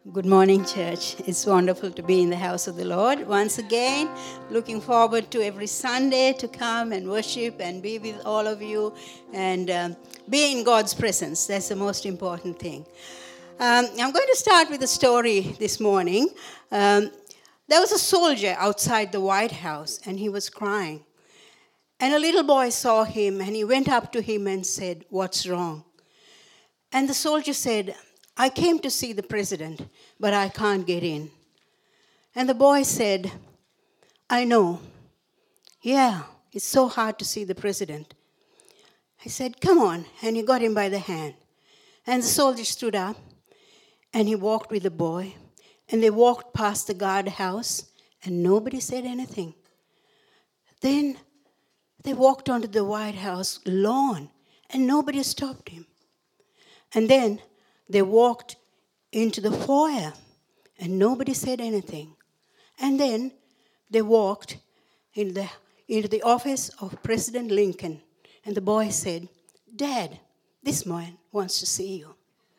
Good morning, church. It's wonderful to be in the house of the Lord. Once again, looking forward to every Sunday to come and worship and be with all of you and be in God's presence. That's the most important thing. I'm going to start with a story this morning. There was a soldier outside the White House, and he was crying. And a little boy saw him, and he went up to him and said, "What's wrong?" And the soldier said, "I came to see the president, but I can't get in." And the boy said, "I know. Yeah, it's so hard to see the president." He said, "Come on." And he got him by the hand. And the soldier stood up, and he walked with the boy. And they walked past the guardhouse, and nobody said anything. Then they walked onto the White House lawn, and nobody stopped him. And then they walked into the foyer, and nobody said anything. And then they walked into the office of President Lincoln, and the boy said, "Dad, this man wants to see you."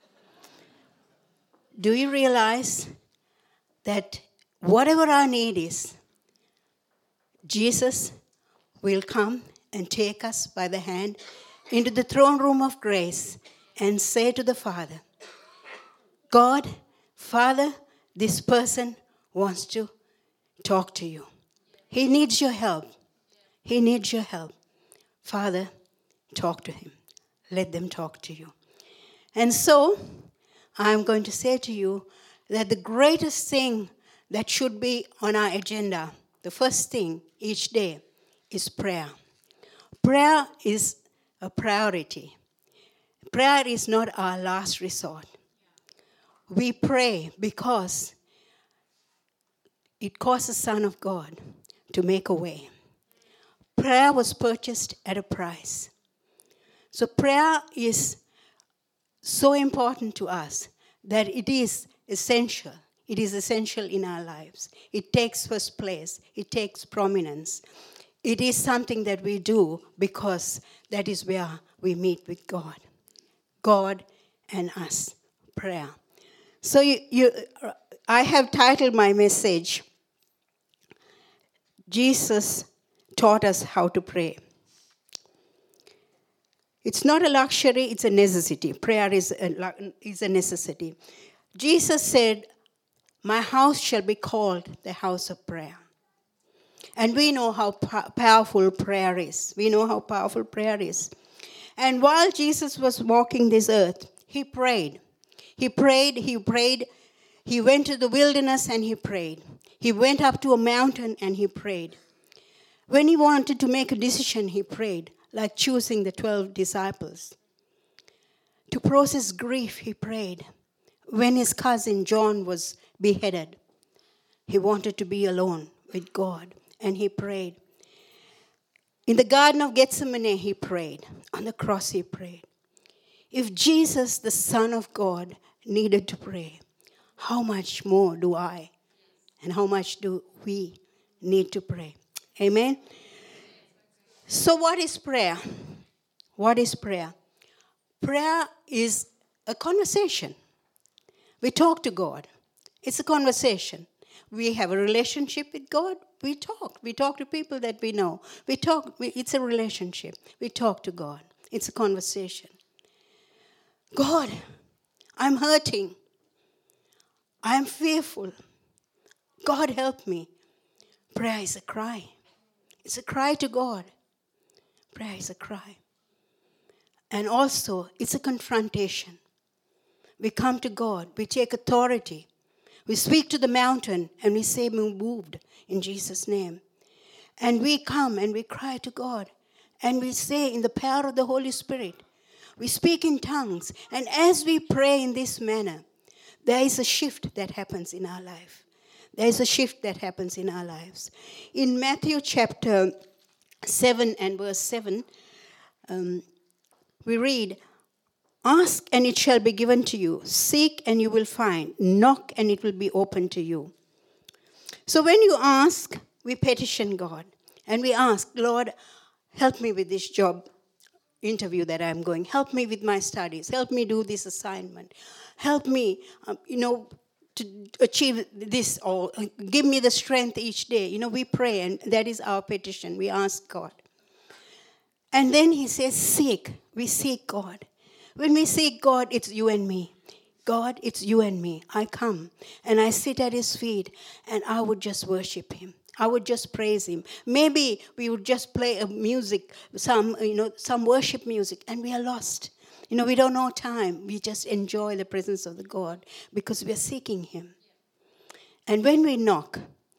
Do you realize that whatever our need is, Jesus will come and take us by the hand into the throne room of grace and say to the Father, "God, Father, this person wants to talk to you. He needs your help. He needs your help. Father, talk to him. Let them talk to you." And so, I'm going to say to you that the greatest thing that should be on our agenda, the first thing each day, is prayer. Prayer is a priority. Prayer is not our last resort. We pray because it cost the Son of God to make a way. Prayer was purchased at a price. So prayer is so important to us that it is essential. It is essential in our lives. It takes first place. It takes prominence. It is something that we do because that is where we meet with God. God and us, prayer. So I have titled my message, "Jesus Taught Us How to Pray." It's not a luxury, it's a necessity. Prayer is a necessity. Jesus said, "My house shall be called the house of prayer." And we know how powerful prayer is. We know how powerful prayer is. And while Jesus was walking this earth, he prayed. He prayed. He went to the wilderness and he prayed. He went up to a mountain and he prayed. When he wanted to make a decision, he prayed, like choosing the 12 disciples. To process grief, he prayed. When his cousin John was beheaded, he wanted to be alone with God, and he prayed. In the Garden of Gethsemane, he prayed. On the cross, he prayed. If Jesus, the Son of God, needed to pray, how much more do I and how much do we need to pray? Amen? So what is prayer? What is prayer? Prayer is a conversation. We talk to God. It's a conversation. We have a relationship with God. We talk. We talk to people that we know. It's a relationship. We talk to God. It's a conversation. "God, I'm hurting. I'm fearful. God, help me." Prayer is a cry. It's a cry to God. Prayer is a cry. And also, it's a confrontation. We come to God. We take authority. We speak to the mountain and we say, "Be moved in Jesus' name." And we come and we cry to God. And we say in the power of the Holy Spirit, we speak in tongues. And as we pray in this manner, there is a shift that happens in our life. There is a shift that happens in our lives. In Matthew chapter 7 and verse 7, we read, "Ask and it shall be given to you. Seek and you will find. Knock and it will be opened to you." So when you ask, we petition God. And we ask, "Lord, help me with this job interview that I'm going. Help me with my studies. Help me do this assignment. Help me, to achieve this, or give me the strength each day. We pray, and that is our petition. We ask God. And then he says, seek. We seek God. When we seek God, it's you and me. God, it's you and me. I come and I sit at his feet, and I would just worship him. I would just praise him. Maybe we would just play a music, some worship music, and we are lost. We don't know time. We just enjoy the presence of the God because we are seeking him. And when we knock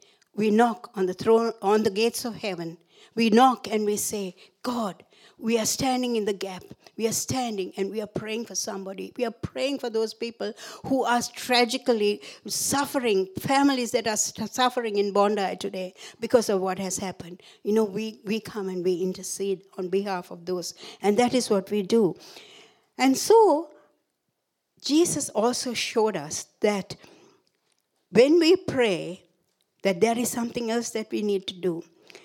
on the throne, on the gates of heaven. We knock and we say, God, we are standing in the gap. We are standing and we are praying for somebody. We are praying for those people who are tragically suffering, families that are suffering in Bondi today because of what has happened. We come and we intercede on behalf of those. And that is what we do. And so, Jesus also showed us that when we pray, that there is something else that we need to do.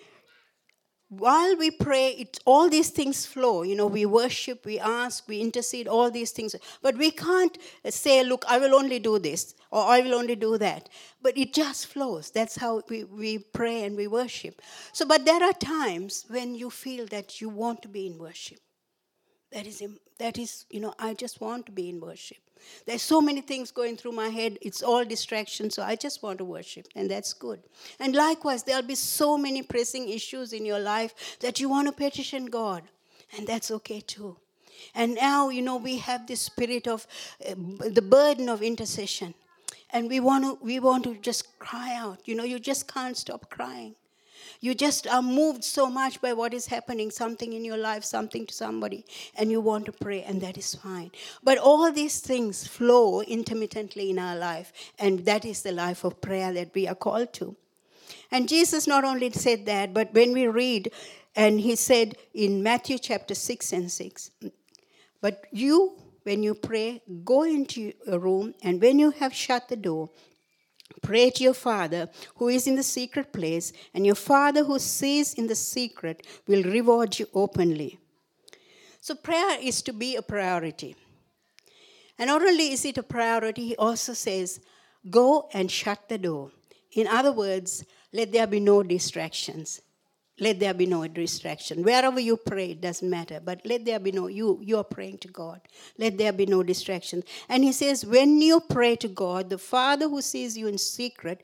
While we pray, all these things flow. We worship, we ask, we intercede, all these things. But we can't say, look, I will only do this, or I will only do that. But it just flows. That's how we pray and we worship. But there are times when you feel that you want to be in worship. That is, I just want to be in worship. There's so many things going through my head. It's all distraction, so I just want to worship, and that's good. And likewise, there'll be so many pressing issues in your life that you want to petition God, and that's okay too. And now, we have this spirit of the burden of intercession, and we want to just cry out. You just can't stop crying. You just are moved so much by what is happening, something in your life, something to somebody, and you want to pray, and that is fine. But all these things flow intermittently in our life, and that is the life of prayer that we are called to. And Jesus not only said that, but when we read, and he said in Matthew chapter 6 and 6, but you, when you pray, go into a room, and when you have shut the door, pray to your Father who is in the secret place, and your Father who sees in the secret will reward you openly. So prayer is to be a priority. And not only is it a priority, he also says, go and shut the door. In other words, let there be no distractions. Let there be no distraction. Wherever you pray, it doesn't matter. But let there be you are praying to God. Let there be no distraction. And he says, when you pray to God, the Father who sees you in secret,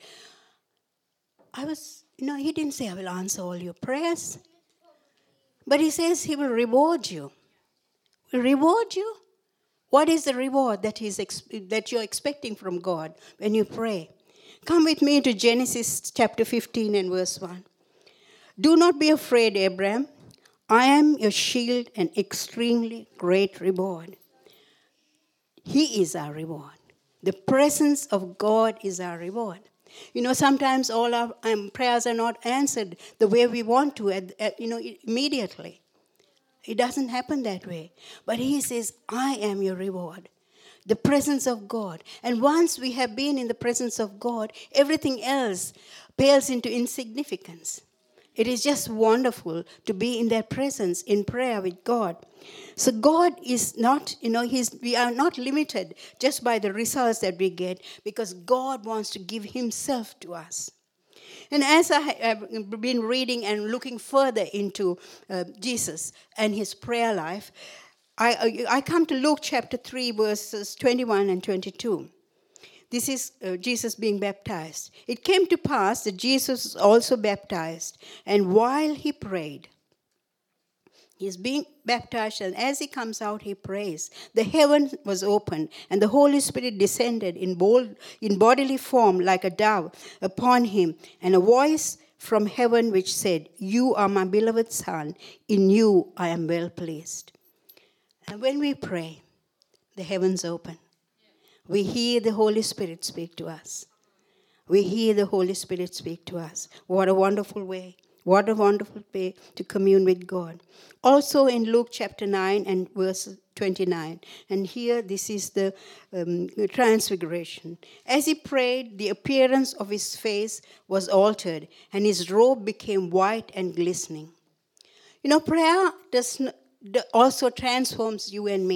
he didn't say, I will answer all your prayers. But he says he will reward you. Will reward you? What is the reward that you're expecting from God when you pray? Come with me to Genesis chapter 15 and verse 1. Do not be afraid, Abraham. I am your shield and extremely great reward. He is our reward. The presence of God is our reward. Sometimes all our prayers are not answered the way we want to, immediately. It doesn't happen that way. But he says, I am your reward. The presence of God. And once we have been in the presence of God, everything else pales into insignificance. It is just wonderful to be in their presence in prayer with God. So God is not, we are not limited just by the results that we get, because God wants to give himself to us. And as I have been reading and looking further into Jesus and his prayer life, I come to Luke chapter 3, verses 21 and 22. This is Jesus being baptized. It came to pass that Jesus was also baptized. And while he prayed, he's being baptized, and as he comes out, he prays. The heaven was opened, and the Holy Spirit descended in bodily form like a dove upon him. And a voice from heaven which said, you are my beloved Son, in you I am well pleased. And when we pray, the heavens open. We hear the Holy Spirit speak to us. We hear the Holy Spirit speak to us. What a wonderful way. What a wonderful way to commune with God. Also in Luke chapter 9 and verse 29. And here this is the transfiguration. As he prayed, the appearance of his face was altered, and his robe became white and glistening. Prayer also transforms you and me.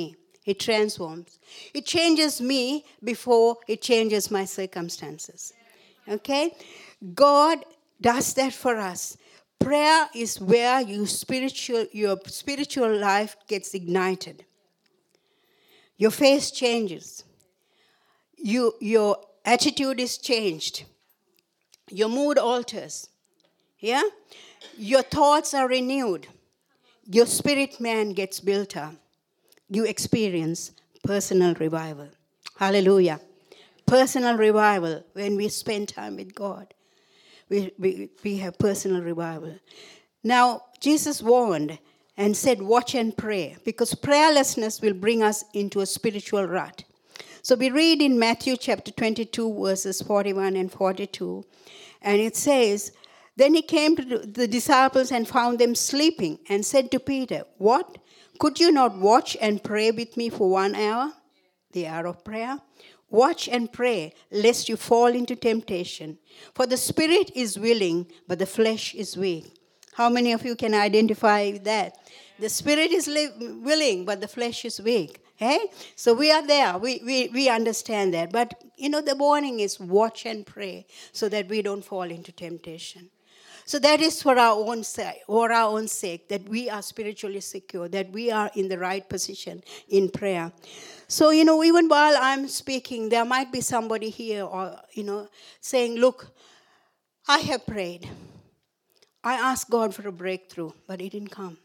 It transforms. It changes me before it changes my circumstances. Okay? God does that for us. Prayer is where your spiritual life gets ignited. Your face changes. Your attitude is changed. Your mood alters. Yeah? Your thoughts are renewed. Your spirit man gets built up. You experience personal revival. Hallelujah. Personal revival. When we spend time with God, we have personal revival. Now, Jesus warned and said, watch and pray, because prayerlessness will bring us into a spiritual rut. So we read in Matthew chapter 22, verses 41 and 42, and it says, then he came to the disciples and found them sleeping and said to Peter, what? Could you not watch and pray with me for 1 hour? The hour of prayer. Watch and pray, lest you fall into temptation. For the spirit is willing, but the flesh is weak. How many of you can identify that? The spirit is willing, but the flesh is weak. Hey? So we are there. We understand that. But, the warning is watch and pray so that we don't fall into temptation. So that is for our own sake, that we are spiritually secure, that we are in the right position in prayer. So, even while I'm speaking, there might be somebody here or, saying, look, I have prayed. I asked God for a breakthrough, but it didn't come.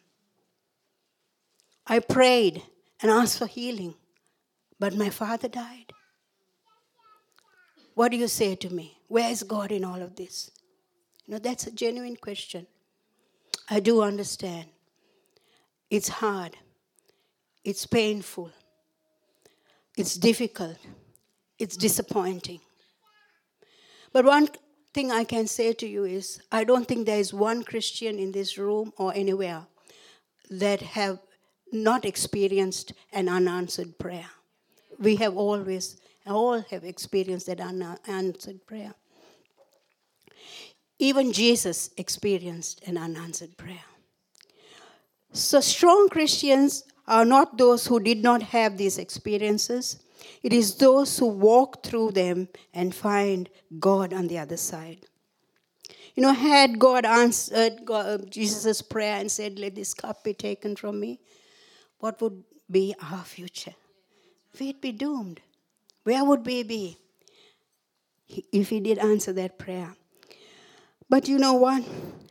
I prayed and asked for healing, but my father died. What do you say to me? Where is God in all of this? That's a genuine question. I do understand. It's hard. It's painful. It's difficult. It's disappointing. But one thing I can say to you is, I don't think there is one Christian in this room or anywhere that have not experienced an unanswered prayer. We have all have experienced that unanswered prayer. Even Jesus experienced an unanswered prayer. So strong Christians are not those who did not have these experiences. It is those who walk through them and find God on the other side. Had God answered Jesus' prayer and said, let this cup be taken from me, what would be our future? We'd be doomed. Where would we be if he did answer that prayer? But you know what?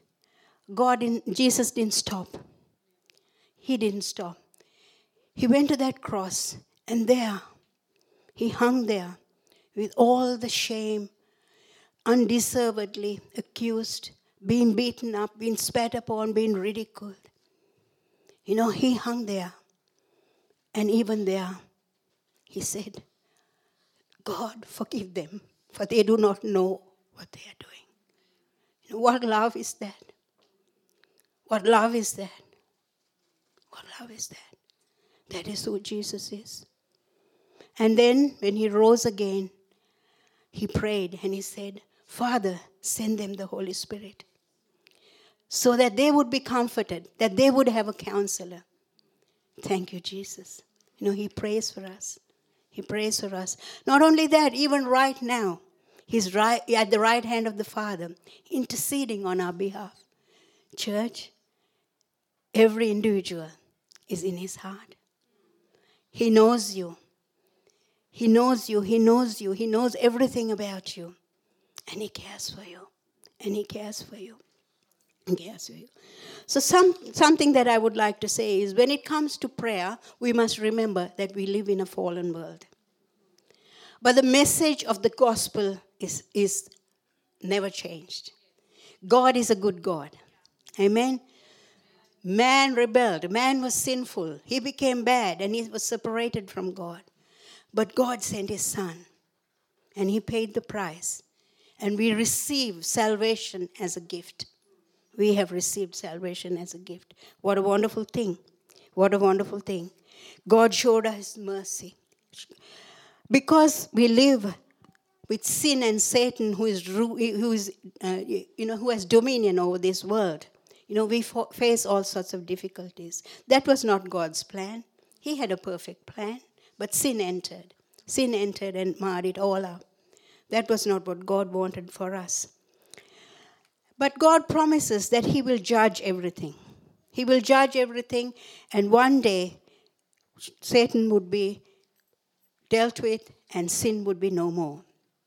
Jesus didn't stop. He didn't stop. He went to that cross, and there, he hung there with all the shame, undeservedly accused, being beaten up, being spat upon, being ridiculed. He hung there. And even there, he said, God, forgive them, for they do not know what they are doing. What love is that? What love is that? What love is that? That is who Jesus is. And then when he rose again, he prayed and he said, Father, send them the Holy Spirit so that they would be comforted, that they would have a counselor. Thank you, Jesus. He prays for us. He prays for us. Not only that, even right now, he's right at the right hand of the Father, interceding on our behalf. Church, every individual is in his heart. He knows you. He knows you. He knows you. He knows everything about you. And he cares for you. And he cares for you. He cares for you. So something that I would like to say is, when it comes to prayer, we must remember that we live in a fallen world. But the message of the gospel is never changed. God is a good God. Amen. Man rebelled. Man was sinful. He became bad and he was separated from God. But God sent his son and he paid the price. And we receive salvation as a gift. We have received salvation as a gift. What a wonderful thing. What a wonderful thing. God showed us mercy. Because we live with sin and Satan, who has dominion over this world. We face all sorts of difficulties. That was not God's plan. He had a perfect plan, but sin entered. Sin entered and marred it all up. That was not what God wanted for us. But God promises that He will judge everything. He will judge everything, and one day Satan would be dealt with and sin would be no more.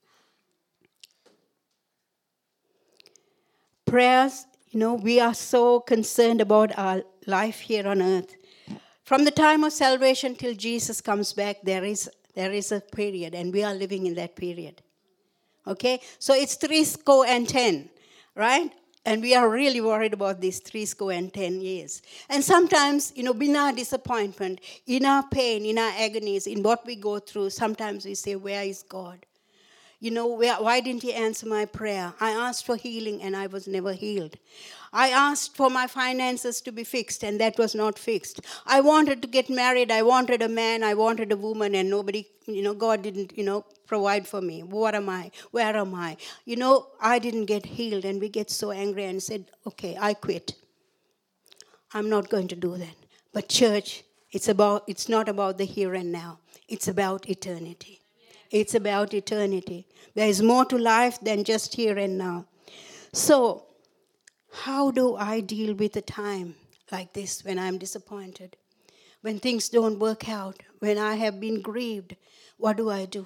Prayers, we are so concerned about our life here on earth. From the time of salvation till Jesus comes back, there is a period, and we are living in that period. Okay? So it's 70, right? And we are really worried about these 70 years. And sometimes, in our disappointment, in our pain, in our agonies, in what we go through, sometimes we say, where is God? Why didn't He answer my prayer? I asked for healing and I was never healed. I asked for my finances to be fixed and that was not fixed. I wanted to get married. I wanted a man. I wanted a woman, and nobody, God didn't, provide for me. What am I? Where am I? I didn't get healed, and we get so angry and said, okay, I quit. I'm not going to do that. But church, it's not about the here and now. It's about eternity. It's about eternity. There is more to life than just here and now. So, how do I deal with a time like this when I'm disappointed? When things don't work out? When I have been grieved? What do? I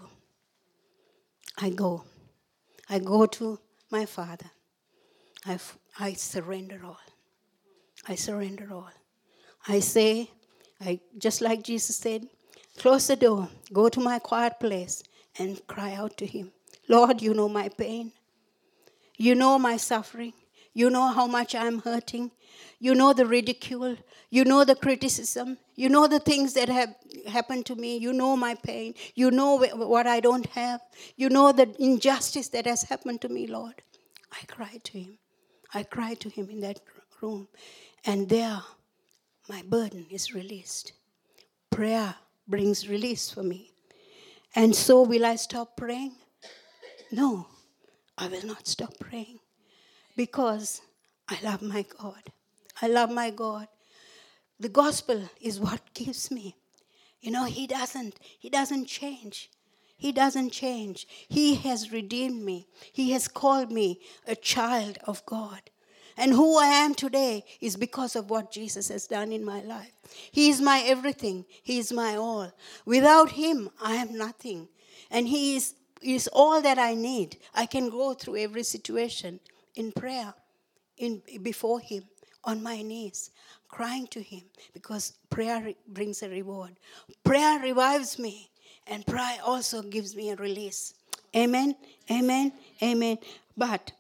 go. I go to my Father. I surrender all. I surrender all. I say, just like Jesus said, close the door, go to my quiet place and cry out to Him. Lord, you know my pain. You know my suffering. You know how much I'm hurting. You know the ridicule. You know the criticism. You know the things that have happened to me. You know my pain. You know what I don't have. You know the injustice that has happened to me, Lord. I cry to Him. I cry to Him in that room. And there, my burden is released. Prayer brings release for me. And so will I stop praying? No, I will not stop praying. Because I love my God. I love my God. The gospel is what gives me. He doesn't change. He doesn't change. He has redeemed me. He has called me a child of God. And who I am today is because of what Jesus has done in my life. He is my everything. He is my all. Without Him, I am nothing. And He is all that I need. I can go through every situation in prayer, before Him, on my knees, crying to Him, because prayer brings a reward. Prayer revives me, and prayer also gives me a release. Amen, amen, amen. But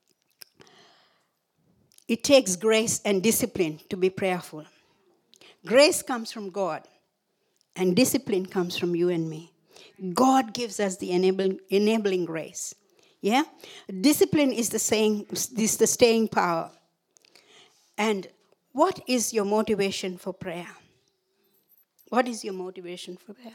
it takes grace and discipline to be prayerful. Grace comes from God, and discipline comes from you and me. God gives us the enabling grace. Yeah? Discipline is the staying power. And what is your motivation for prayer? What is your motivation for prayer?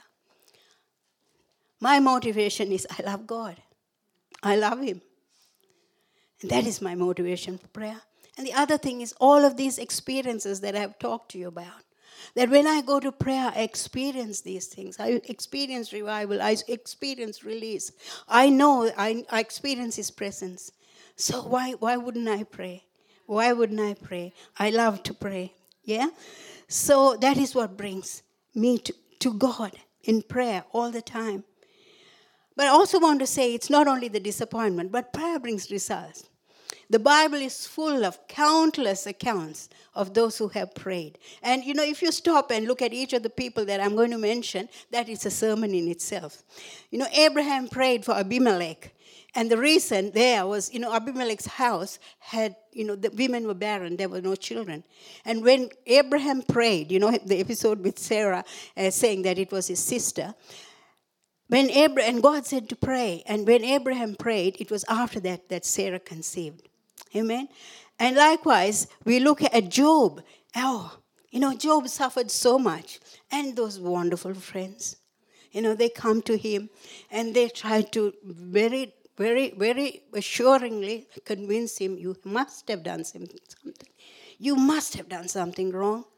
My motivation is I love God. I love Him. And that is my motivation for prayer. And the other thing is all of these experiences that I have talked to you about. That when I go to prayer, I experience these things. I experience revival. I experience release. I know I experience His presence. So why wouldn't I pray? Why wouldn't I pray? I love to pray. Yeah? So that is what brings me to God in prayer all the time. But I also want to say it's not only the disappointment, but prayer brings results. The Bible is full of countless accounts of those who have prayed. And, if you stop and look at each of the people that I'm going to mention, that is a sermon in itself. Abraham prayed for Abimelech. And the reason there was, Abimelech's house had, the women were barren. There were no children. And when Abraham prayed, the episode with Sarah saying that it was his sister, and God said to pray. And when Abraham prayed, it was after that Sarah conceived. Amen. And likewise, we look at Job. Job suffered so much. And those wonderful friends, they come to him and they try to very, very, very assuringly convince him, you must have done something. You must have done something wrong.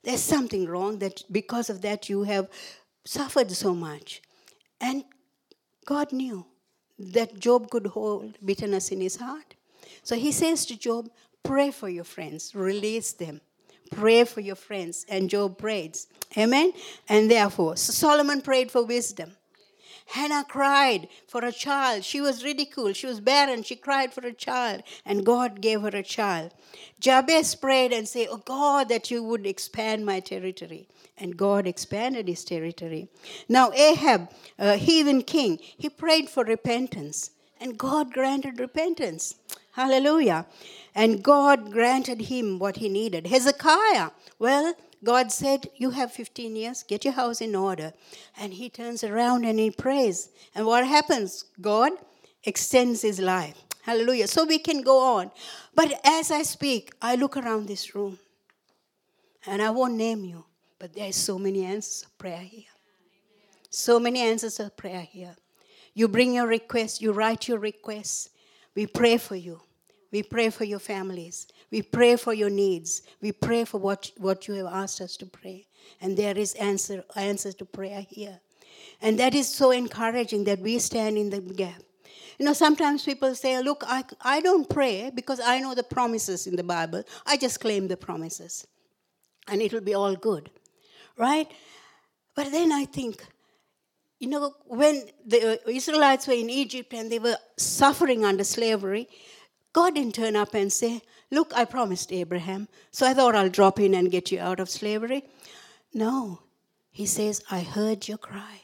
There's something wrong, that because of that you have suffered so much. And God knew that Job could hold bitterness in his heart. So he says to Job, pray for your friends, release them. Pray for your friends. And Job prayed. Amen? And therefore, so Solomon prayed for wisdom. Hannah cried for a child. She was ridiculed. She was barren. She cried for a child. And God gave her a child. Jabez prayed and said, oh God, that you would expand my territory. And God expanded his territory. Now Ahab, a heathen king, he prayed for repentance. And God granted repentance. Hallelujah. And God granted him what he needed. Hezekiah, well, God said, you have 15 years, get your house in order. And he turns around and he prays. And what happens? God extends his life. Hallelujah. So we can go on. But as I speak, I look around this room. And I won't name you, but there are so many answers of prayer here. So many answers of prayer here. You bring your requests, you write your requests. We pray for you. We pray for your families. We pray for your needs. We pray for what you have asked us to pray. And there is answer to prayer here. And that is so encouraging that we stand in the gap. You know, sometimes people say, look, I don't pray because I know the promises in the Bible. I just claim the promises. And it will be all good. Right? But then I think, you know, when the Israelites were in Egypt and they were suffering under slavery, God didn't turn up and say, look, I promised Abraham, so I thought I'll drop in and get you out of slavery. No. He says, I heard your cry.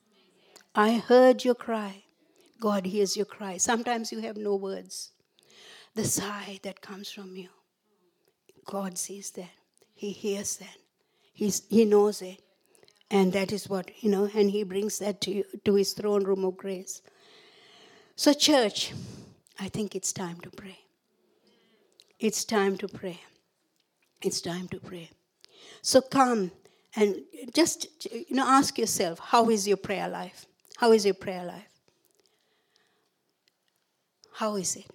I heard your cry. God hears your cry. Sometimes you have no words. The sigh that comes from you. God sees that. He hears that. He knows it. And that is what, you know, and he brings that to his throne room of grace. So church, I think it's time to pray. It's time to pray. It's time to pray. So come and just, you know, ask yourself, how is your prayer life? How is your prayer life? How is it?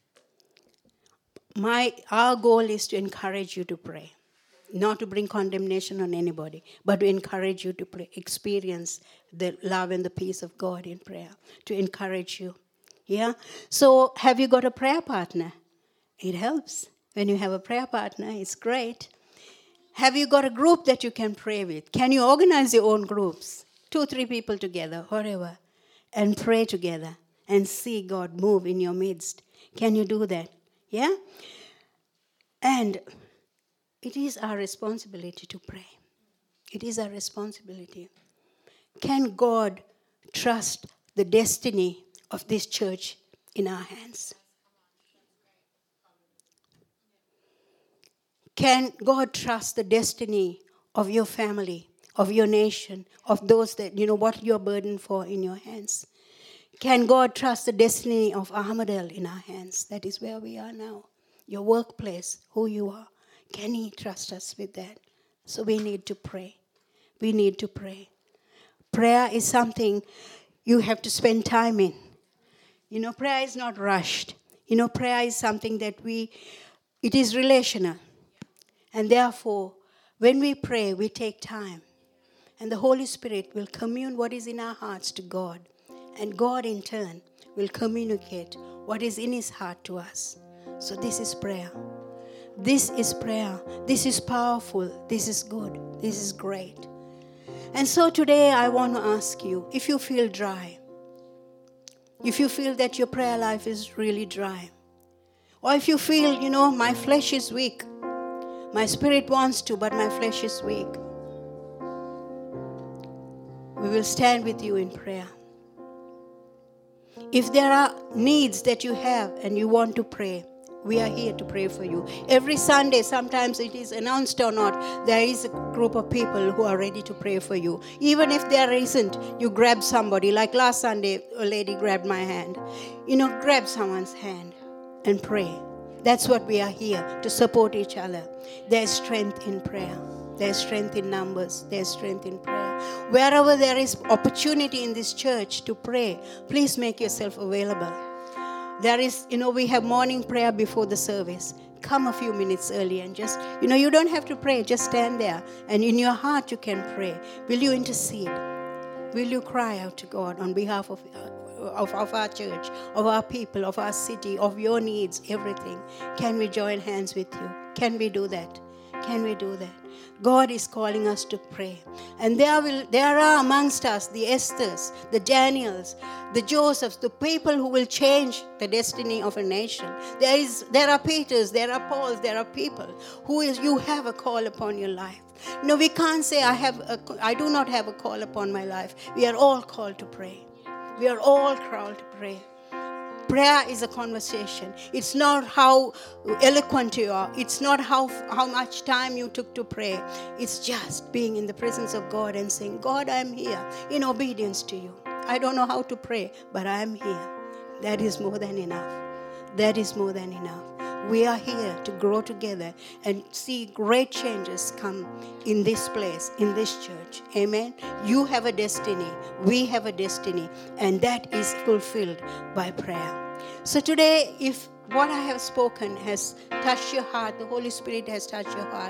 Our goal is to encourage you to pray. Not to bring condemnation on anybody, but to encourage you to pray, experience the love and the peace of God in prayer, to encourage you. Yeah? So have you got a prayer partner? It helps. When you have a prayer partner, it's great. Have you got a group that you can pray with? Can you organize your own groups? 2-3 people together, whatever, and pray together and see God move in your midst. Can you do that? Yeah? And it is our responsibility to pray. It is our responsibility. Can God trust the destiny of this church in our hands? Can God trust the destiny of your family, of your nation, of those that, you know, what you're burdened for in your hands? Can God trust the destiny of Armadale in our hands? That is where we are now. Your workplace, who you are. Can he trust us with that? So we need to pray. We need to pray. Prayer is something you have to spend time in. You know, prayer is not rushed. You know, prayer is something that it is relational. And therefore, when we pray, we take time. And the Holy Spirit will commune what is in our hearts to God. And God, in turn, will communicate what is in his heart to us. So this is prayer. This is prayer. This is powerful. This is good. This is great. And so today I want to ask you, if you feel dry, if you feel that your prayer life is really dry, or if you feel, you know, my flesh is weak, my spirit wants to, but my flesh is weak, we will stand with you in prayer. If there are needs that you have and you want to pray, we are here to pray for you. Every Sunday, sometimes it is announced or not, there is a group of people who are ready to pray for you. Even if there isn't, you grab somebody. Like last Sunday, a lady grabbed my hand. You know, grab someone's hand and pray. That's what we are here, to support each other. There's strength in prayer. There's strength in numbers. There's strength in prayer. Wherever there is opportunity in this church to pray, please make yourself available. There is, you know, we have morning prayer before the service. come a few minutes early and just, you don't have to pray. Just stand there. And in your heart, you can pray. Will you intercede? Will you cry out to God on behalf of our church, of our people, of our city, of your needs, everything? Can we join hands with you? Can we do that? Can we do that? God is calling us to pray. And there are amongst us the Esthers, the Daniels, the Josephs, the people who will change the destiny of a nation. There are Peters, there are Pauls, there are people you have a call upon your life. No, we can't say I do not have a call upon my life. We are all called to pray. We are all called to pray. Prayer is a conversation. It's not how eloquent you are. It's not how much time you took to pray. It's just being in the presence of God and saying, God, I'm here in obedience to you. I don't know how to pray, but I'm here. That is more than enough. That is more than enough. We are here to grow together and see great changes come in this place, in this church. Amen. You have a destiny. We have a destiny. And that is fulfilled by prayer. So today, if what I have spoken has touched your heart, the Holy Spirit has touched your heart,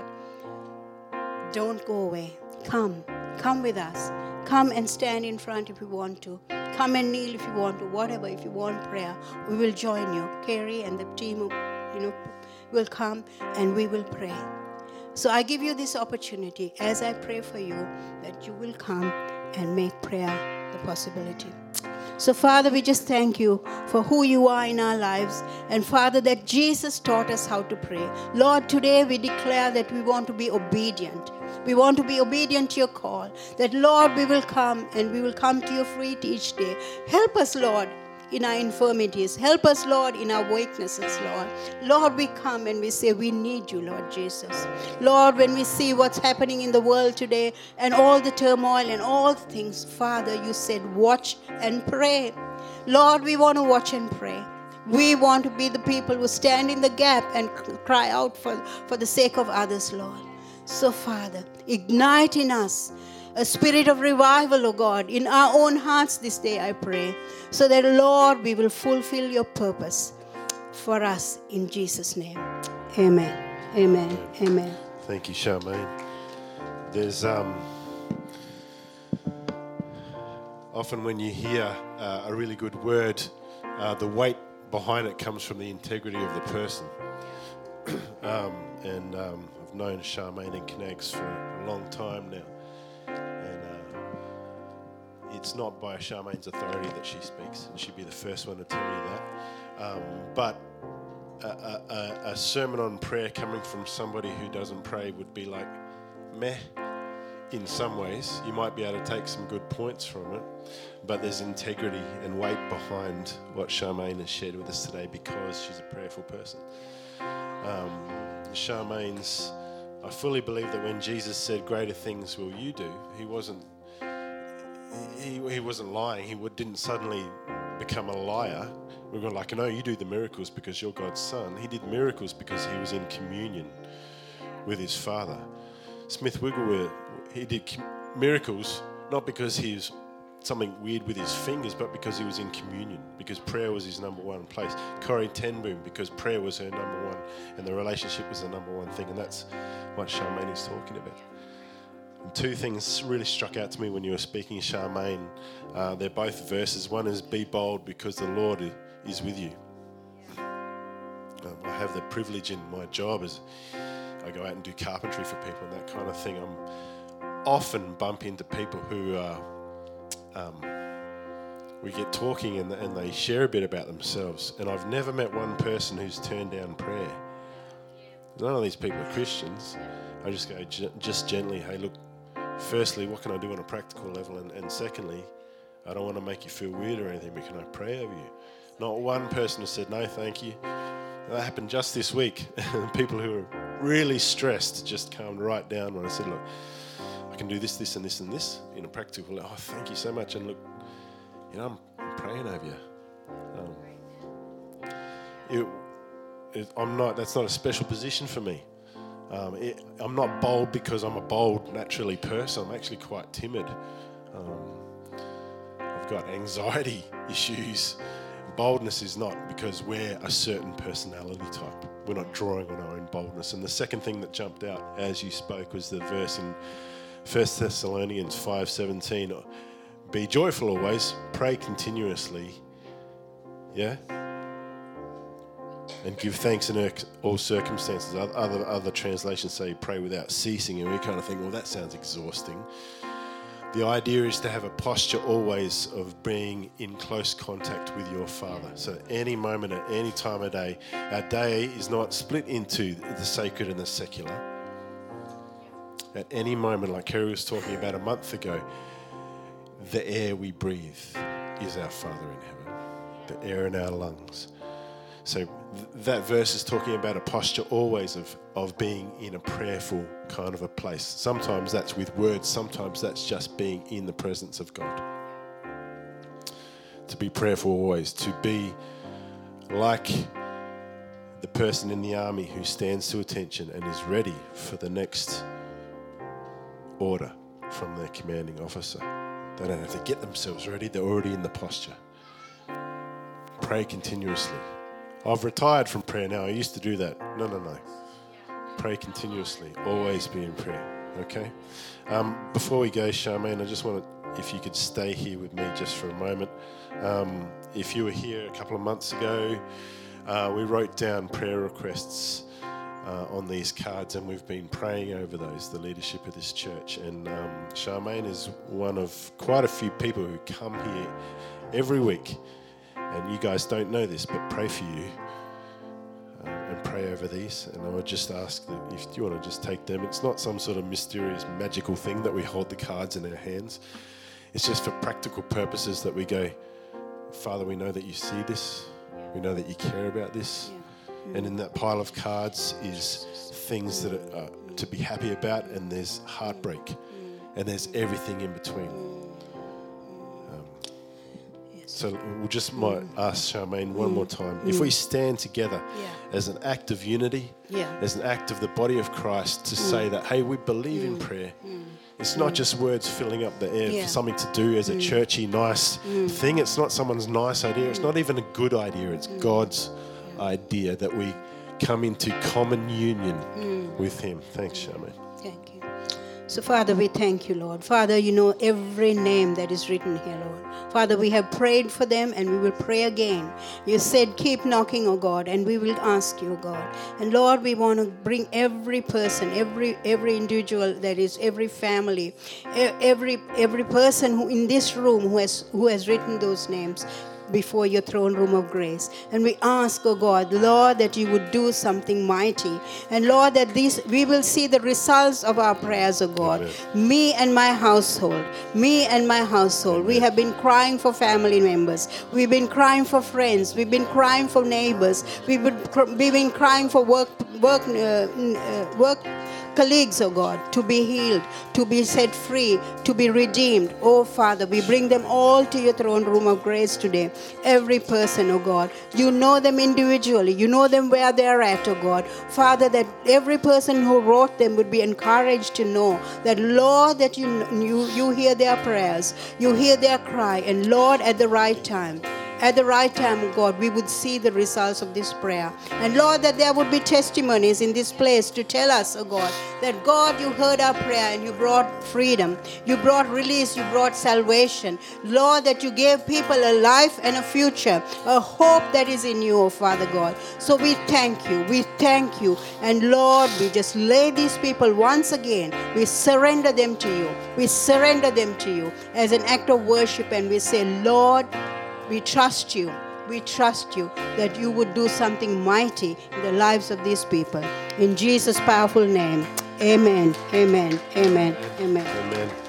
don't go away. Come with us. Come and stand in front if you want to. Come and kneel if you want to. Whatever, if you want prayer, we will join you. Carrie and the team will come and we will pray. So I give you this opportunity as I pray for you that you will come and make prayer the possibility. So Father, we just thank you for who you are in our lives. And Father, that Jesus taught us how to pray. Lord, today we declare that we want to be obedient. We want to be obedient to your call. That Lord, we will come and we will come to your feet each day. Help us, Lord, in our infirmities. Help us, Lord, in our weaknesses, Lord. Lord, we come and we say we need you, Lord Jesus. Lord, when we see what's happening in the world today and all the turmoil and all the things, Father, you said watch and pray. Lord, we want to watch and pray. We want to be the people who stand in the gap and cry out for the sake of others, Lord. So, Father, ignite in us a spirit of revival, O God, in our own hearts this day, I pray, so that, Lord, we will fulfill your purpose for us in Jesus' name. Amen. Amen. Amen. Thank you, Charmaine. There's often when you hear a really good word, the weight behind it comes from the integrity of the person. I've known Charmaine and Knags for a long time now. It's not by Charmaine's authority that she speaks, and she'd be the first one to tell you that. But a sermon on prayer coming from somebody who doesn't pray would be like meh in some ways. You might be able to take some good points from it, but there's integrity and weight behind what Charmaine has shared with us today because she's a prayerful person. Charmaine's, I fully believe that when Jesus said, "Greater things will you do," he wasn't lying. He didn't suddenly become a liar. We were like, no, you do the miracles because you're God's son. He did miracles because he was in communion with his Father. Smith Wigglesworth, he did miracles not because he's something weird with his fingers, but because he was in communion, because prayer was his number one place. Corrie ten Boom, because prayer was her number one, and the relationship was the number one thing, and that's what Charmaine is talking about. And two things really struck out to me when you were speaking, Charmaine. They're both verses. One is, be bold because the Lord is with you. I have the privilege in my job as I go out and do carpentry for people and that kind of thing. I'm often bump into people who we get talking and they share a bit about themselves. And I've never met one person who's turned down prayer. None of these people are Christians. I just go just gently, hey, look, firstly, what can I do on a practical level? And secondly, I don't want to make you feel weird or anything, but can I pray over you? Not one person has said, no, thank you. That happened just this week. People who are really stressed just calmed right down when I said, look, I can do this, this, and this, and this in a practical level. Oh, thank you so much. And look, I'm praying over you. That's not a special position for me. I'm not bold because I'm a bold, naturally person. I'm actually quite timid. I've got anxiety issues, boldness is not because we're a certain personality type. We're not drawing on our own boldness. And the second thing that jumped out as you spoke was the verse in 1 Thessalonians 5:17. Be joyful always, pray continuously. Yeah? And give thanks in all circumstances. Other translations say pray without ceasing, and we kind of think, well, that sounds exhausting. The idea is to have a posture always of being in close contact with your Father. So any moment, at any time of day, our day is not split into the sacred and the secular. At any moment, like Kerry was talking about a month ago, the air we breathe is our Father in heaven, the air in our lungs. So that verse is talking about a posture always of being in a prayerful kind of a place. Sometimes that's with words, sometimes that's just being in the presence of God. To be prayerful always, to be like the person in the army who stands to attention and is ready for the next order from their commanding officer. They don't have to get themselves ready, they're already in the posture. Pray continuously. I've retired from prayer now. I used to do that. No. Pray continuously. Always be in prayer. Okay? Before we go, Charmaine, I just want to, if you could stay here with me just for a moment. If you were here a couple of months ago, we wrote down prayer requests on these cards, and we've been praying over those, the leadership of this church. And Charmaine is one of quite a few people who come here every week. And you guys don't know this, but pray for you and pray over these. And I would just ask that if you want to just take them. It's not some sort of mysterious, magical thing that we hold the cards in our hands. It's just for practical purposes that we go, Father, we know that you see this. We know that you care about this. And in that pile of cards is things that are to be happy about, and there's heartbreak, and there's everything in between. So we'll just might ask Charmaine one more time. If we stand together as an act of unity, as an act of the body of Christ to say that, hey, we believe in prayer. It's not just words filling up the air for something to do as a churchy, nice thing. It's not someone's nice idea. It's not even a good idea. It's God's idea that we come into common union with Him. Thanks, Charmaine. Thank you. So, Father, we thank you, Lord. Father, you know every name that is written here, Lord. Father, we have prayed for them, and we will pray again. You said, keep knocking, O God, and we will ask you, O God. And Lord, we want to bring every person, every individual, that is every family, every person who in this room who has written those names before your throne room of grace. And we ask, oh God, Lord, that you would do something mighty. And Lord, that we will see the results of our prayers, oh God. Amen. Me and my household. Amen. We have been crying for family members. We've been crying for friends. We've been crying for neighbors. We've been crying for work colleagues, oh God, to be healed, to be set free, to be redeemed. Oh Father, we bring them all to your throne room of grace today. Every person, oh God, you know them individually. You know them where they are at, oh God. Father, that every person who wrote them would be encouraged to know that, Lord, that you hear their prayers, you hear their cry, and Lord, at the right time, God, we would see the results of this prayer. And Lord, that there would be testimonies in this place to tell us, oh God, that God, you heard our prayer and you brought freedom. You brought release. You brought salvation. Lord, that you gave people a life and a future, a hope that is in you, oh Father God. So we thank you. We thank you. And Lord, we just lay these people once again. We surrender them to you. We surrender them to you as an act of worship. And we say, Lord, we trust you. We trust you that you would do something mighty in the lives of these people. In Jesus' powerful name, amen, amen, amen, amen. Amen.